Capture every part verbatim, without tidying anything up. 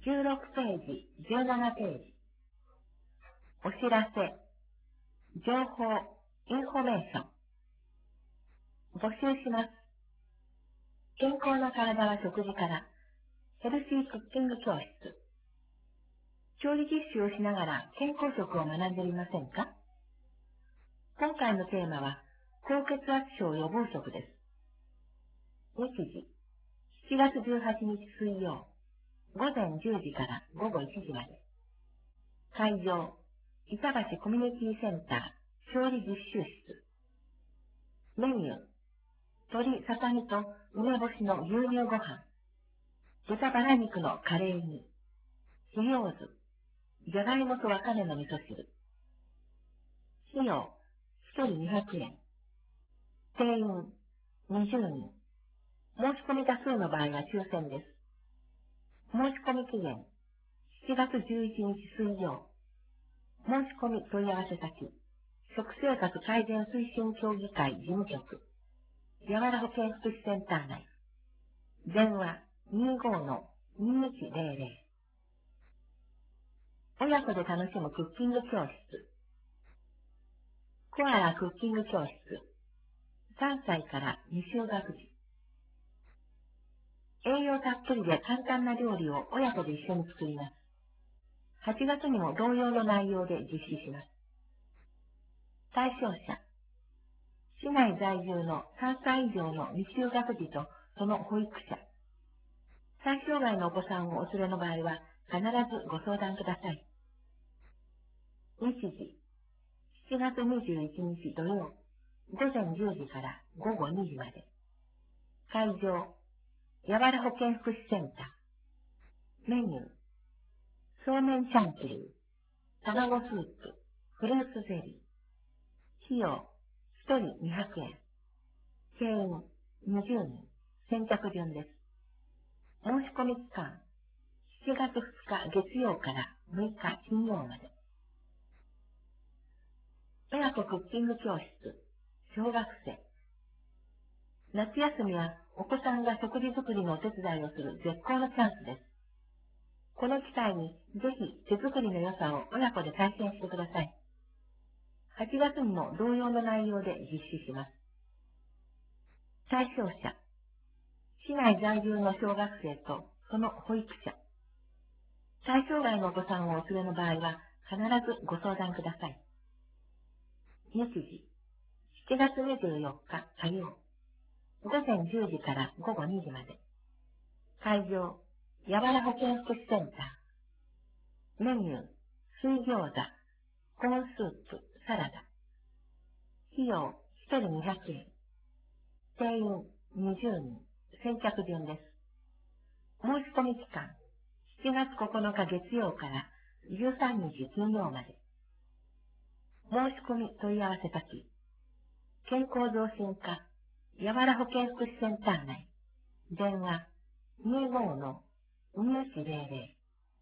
じゅうろくページ、じゅうななページ。お知らせ、情報、インフォメーション。募集します。健康な体は食事から、ヘルシークッキング教室。調理実習をしながら健康食を学んでいませんか？今回のテーマは、高血圧症予防食です。日時、しちがつじゅうはちにち水曜、ごぜんじゅうじからごごいちじまで。会場、板橋コミュニティセンター、調理実習室。メニュー、鶏ささみと梅干しの牛乳ご飯、豚バラ肉のカレー煮、ひようず、じゃがいもとわかめの味噌汁。費用、ひとりにひゃくえん。定員、にじゅうにん。申し込み多数の場合は抽選です。申し込み期限、しちがつじゅういちにち水曜。申し込み問い合わせ先、食生活改善推進協議会事務局、やわら保健福祉センター内。電話 にじゅうごのにいちぜろぜろ。親子で楽しむクッキング教室。コアラクッキング教室。さんさいから未就学児。栄養たっぷりで簡単な料理を親子で一緒に作ります。はちがつにも同様の内容で実施します。対象者。市内在住のさんさい以上の未就学児とその保育者。対象外のお子さんをお連れの場合は必ずご相談ください。日時、しちがつにじゅういちにち土曜、ごぜんじゅうじからごごにじまで。会場、やわら保健福祉センター。メニュー、そうめんチャンプルー、卵スープ、フルーツゼリー。費用、ひとりにひゃくえん。定員、にじゅうにん。先着順です。申し込み期間、しちがつふつか月曜からむいか金曜まで。親子クッキング教室、小学生。夏休みはお子さんが食事作りのお手伝いをする絶好のチャンスです。この機会にぜひ手作りの良さを親子で体験してください。はちがつにも同様の内容で実施します。対象者。市内在住の小学生とその保育者。対象外のお子さんをお連れの場合は必ずご相談ください。日時、しちがつにじゅうよっか火曜、ごぜんじゅうじからごごにじまで。会場、やわら保健福祉センター。メニュー、水餃子、コーンスープ、サラダ。費用、ひとりにひゃくえん。定員、にじゅうにん。先着順です。申し込み期間、しちがつここのか月曜からじゅうさんにち金曜まで。申し込み問い合わせ先、健康増進課、やわら保健福祉センター内。電話、にじゅうごのにいちぜろぜ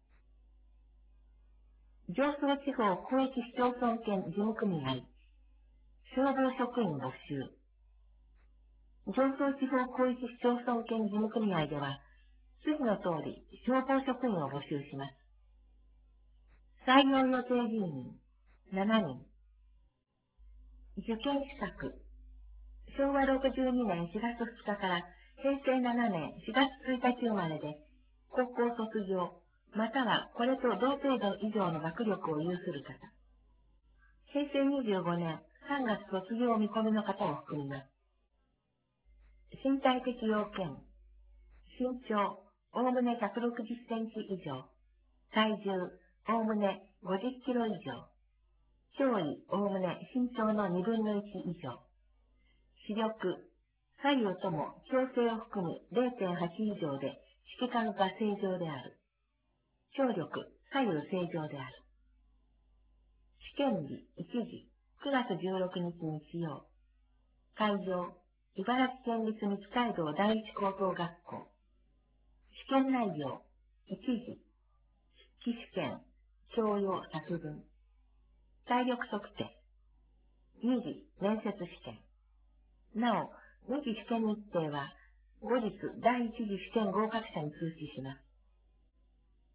ろ。上総地方広域市町村圏事務組合、消防職員募集。上総地方広域市町村圏事務組合では、次の通り消防職員を募集します。採用予定人員、しちにん。受験資格、しょうわろくじゅうにねんしがつふつかからへいせいななねんしがつついたち生まれで、高校卒業、またはこれと同程度以上の学力を有する方。へいせいにじゅうごねんさんがつ卒業見込みの方を含みます。身体的要件、身長、おおむねひゃくろくじゅっセンチ以上、体重、おおむねごじゅっキロ以上、胸囲、おおむね身長のにぶんのいち以上、視力、左右とも矯正を含む れいてんはち 以上で色管が正常である。聴力、左右正常である。試験日、いちじ、くがつじゅうろくにち日曜。会場、茨城県立三街道第一高等学校。試験内容、いちじ、筆記試験、教養作文。体力測定。にじ、面接試験。なお、にじ試験日程は、後日第一次試験合格者に通知します。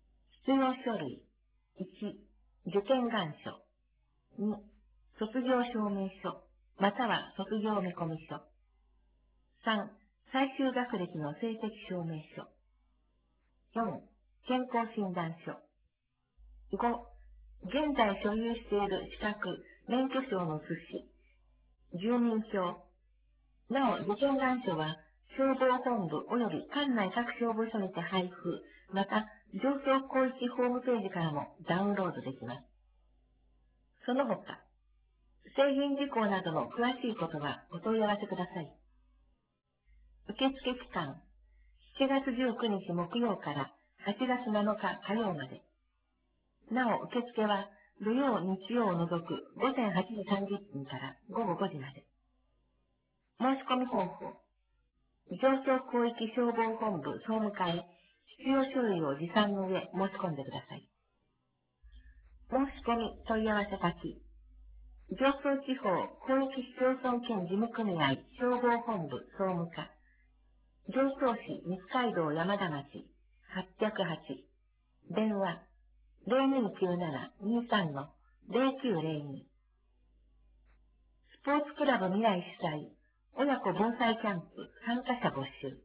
必要書類。いち、受験願書。に、卒業証明書、または卒業見込書。さん、最終学歴の成績証明書。よん、健康診断書。ご、現在所有している資格、免許証の写し、住民票。なお、受験願書は、消防本部及び管内各消防署にて配布、また、上層広域ホームページからもダウンロードできます。その他、成人事項などの詳しいことはお問い合わせください。受付期間、しちがつじゅうくにち木曜からはちがつなのか火曜まで。なお、受付は土曜、日曜を除くごぜんはちじさんじゅっぷんからごごごじまで。申し込み方法。上層広域消防本部総務課へ必要書類を持参の上申し込んでください。申し込み問い合わせ先。上層地方広域市町村兼事務組合消防本部総務課。上層市三街道山田町はっぴゃくはち。電話ゼロにきゅうなな にさん のゼロきゅうゼロに。スポーツクラブ未来主催親子防災キャンプ参加者募集。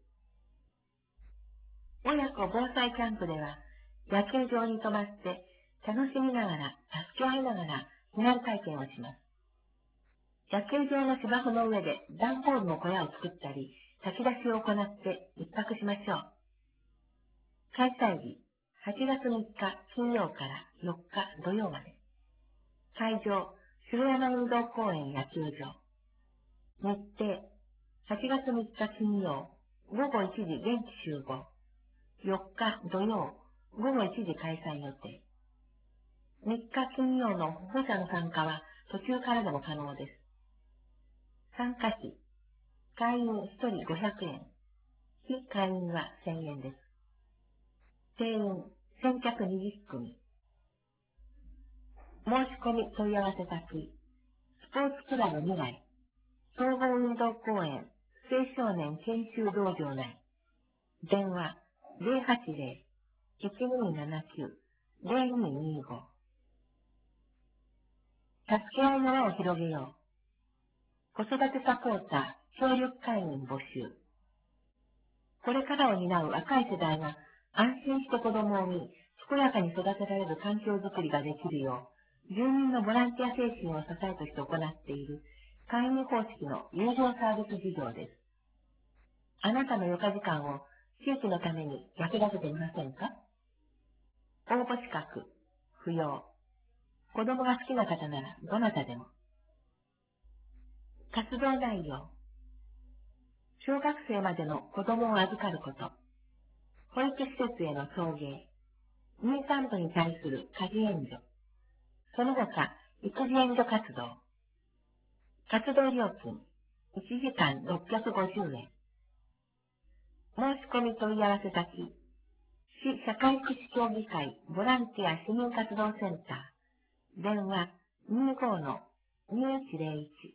親子防災キャンプでは野球場に泊まって楽しみながら助け合いながら避難体験をします。野球場の芝生の上で段ボールの小屋を作ったり炊き出しを行って一泊しましょう。開催日はちがつみっか金曜からよっか土曜まで。会場城山運動公園野球場。日程はちがつみっか金曜ごごいちじ現地集合。よっか土曜ごごいちじ開催予定。みっか金曜の保護者の参加は途中からでも可能です。参加費会員ひとりごひゃくえん。非会員はせんえんです。定員先着にじゅっくみ。申し込み問い合わせ先。スポーツクラブ未来。総合運動公園青少年研修道場内。電話ゼロはちゼロ いちにーななきゅう ゼロにーにーご。助け合いの輪を広げよう。子育てサポーター協力会員募集。これからを担う若い世代が安心して子供を産み、健やかに育てられる環境づくりができるよう、住民のボランティア精神を支えとして行っている会員方式の有料サービス事業です。あなたの余暇時間を地域のために役立ててみませんか？応募資格、不要。子供が好きな方ならどなたでも。活動内容。小学生までの子供を預かること。保育施設への送迎。妊産婦に対する家事援助。その他、育児援助活動。活動料金、いちじかんろっぴゃくごじゅうえん。申し込み問い合わせ先。市社会福祉協議会ボランティア市民活動センター。電話にじゅうごのにいちゼロいち。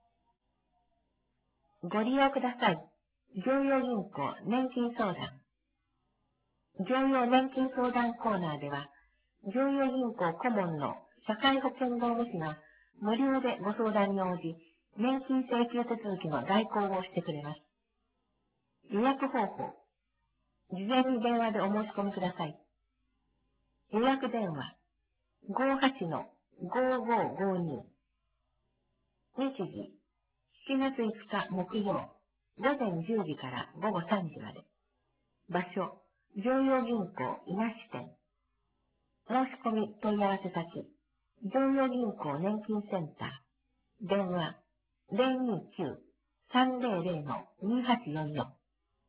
ご利用ください。常陽銀行年金相談。常陽年金相談コーナーでは、常陽銀行顧問の社会保険労務士が無料でご相談に応じ、年金請求手続きの代行をしてくれます。予約方法。事前に電話でお申し込みください。予約電話ごーはちのごーごーごーに。日時しちがついつか木曜ごぜんじゅうじからごごさんじまで。場所常陽銀行伊那支店。申し込み問い合わせ先。常陽銀行年金センター。電話ゼロにきゅう さんゼロゼロのにはちよんよん。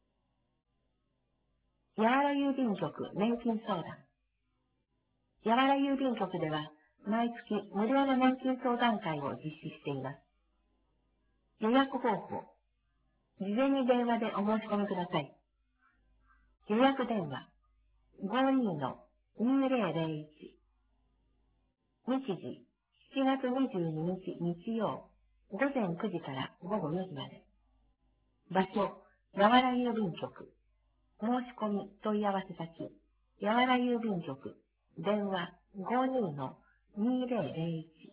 やわら郵便局年金相談。やわら郵便局では毎月無料の年金相談会を実施しています。予約方法。事前に電話でお申し込みください。予約電話ごーにーのにゼロゼロいち。日時しちがつにじゅうににち日曜ごぜんくじからごごよじまで。場所やわら郵便局。申し込み問い合わせ先。やわら郵便局電話 ごじゅうのにぜろぜろいち。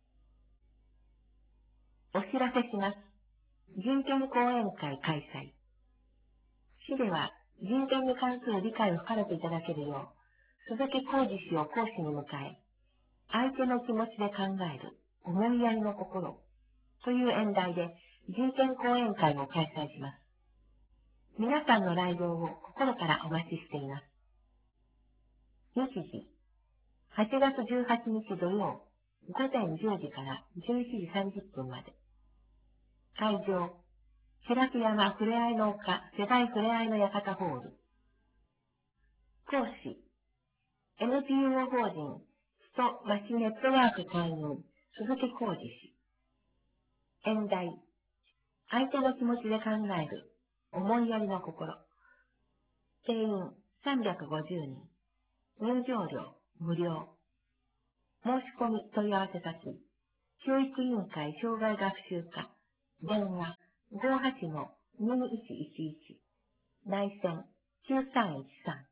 お知らせします。人権講演会開催。市では人権に関する理解を深めていただけるよう、鈴木浩二氏を講師に迎え、相手の気持ちで考える思いやりの心という演題で人権講演会を開催します。皆さんの来場を心からお待ちしています。日時、はちがつじゅうはちにち土曜、ごぜんじゅうじからじゅういちじさんじゅっぷんまで。会場、白木山ふれあいの丘世代ふれあいの館ホール。講師、エヌピーオー 法人人町ネットワーク会員鈴木浩二氏。演題、相手の気持ちで考える思いやりの心。定員さんびゃくごじゅうにん。入場料無料。申し込み問い合わせ先、教育委員会障害学習課、電話 ごーはちのにいちいちいち、内線きゅうさんいちさん。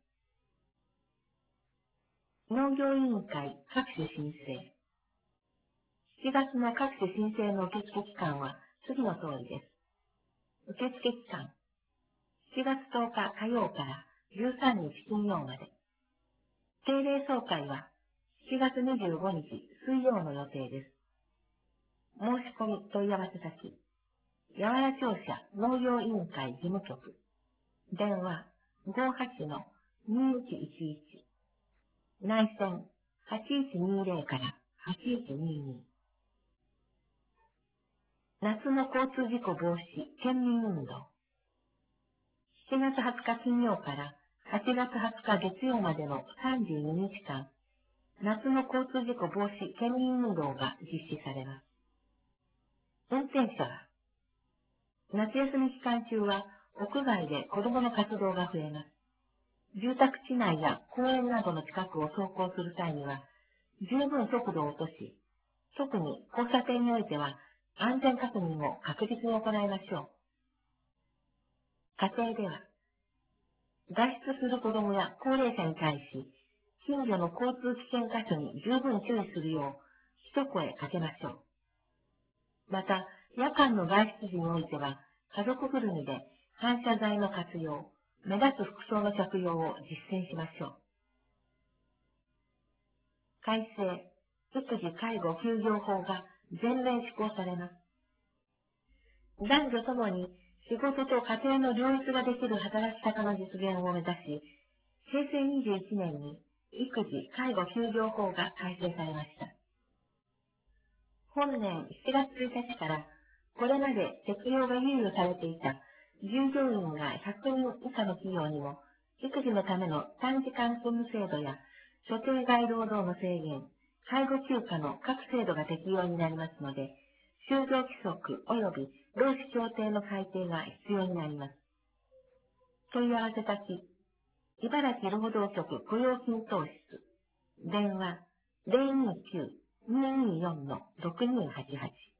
農業委員会各種申請。しちがつの各種申請の受付期間は次の通りです。受付期間、しちがつとおか火曜からじゅうさんにち金曜まで。定例総会はしちがつにじゅうごにち水曜の予定です。申し込み問い合わせ先、八原庁舎農業委員会事務局、電話 ごーはちのにいちいちいち、内線はちいちにぜろからはちいちにに。夏の交通事故防止県民運動。しちがつはつか金曜からはちがつはつか月曜までのさんじゅうににちかん、夏の交通事故防止県民運動が実施されます。運転者は、夏休み期間中は屋外で子供の活動が増えます。住宅地内や公園などの近くを走行する際には、十分速度を落とし、特に交差点においては安全確認を確実に行いましょう。家庭では、外出する子供や高齢者に対し、近所の交通危険箇所に十分注意するよう一声かけましょう。また、夜間の外出時においては、家族ぐるみで反射材の活用、目立つ服装の着用を実践しましょう。改正、育児介護休業法が全面施行されます。男女ともに仕事と家庭の両立ができる働き方の実現を目指し、へいせいにじゅういちねんに育児介護休業法が改正されました。本年しちがつついたちから、これまで適用が猶予されていた従業員がひゃくにん以下の企業にも、育児のための短時間勤務制度や所定外労働の制限、介護休暇の各制度が適用になりますので、就業規則及び労使協定の改定が必要になります。問い合わせ先、茨城労働局雇用均等室、電話 ゼロにきゅう にーにーよん ろくにーはちはち。